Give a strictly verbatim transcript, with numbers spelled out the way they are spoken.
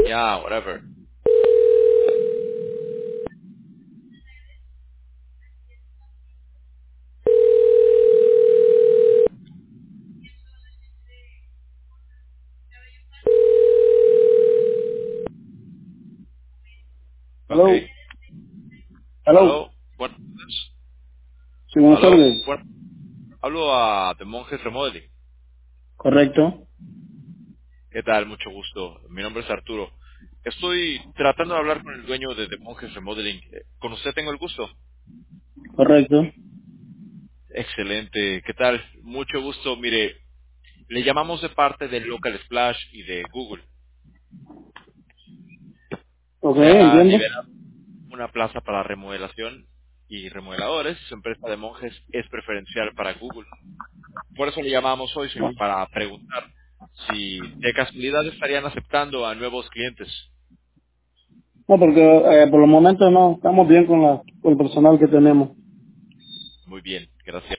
Yeah, whatever. Hello. Okay. Hello. Aló. Buenas tardes. Sí, buenas Aló. tardes. Bueno, hablo a The Monjes Remodeling. Correcto. ¿Qué tal? Mucho gusto. Mi nombre es Arturo. Estoy tratando de hablar con el dueño de The Monjes Remodeling. Eh, ¿Con usted tengo el gusto? Correcto. Excelente. ¿Qué tal? Mucho gusto. Mire, le llamamos de parte de Local Splash y de Google. Ok, Se ha entiendo. liberado una plaza para remodelación y remodeladores. Su empresa de monjes es preferencial para Google. Por eso le llamamos hoy, señor, para preguntar si de casualidad estarían aceptando a nuevos clientes. No, porque eh, por el momento no. Estamos bien con, la, con el personal que tenemos. Muy bien, gracias.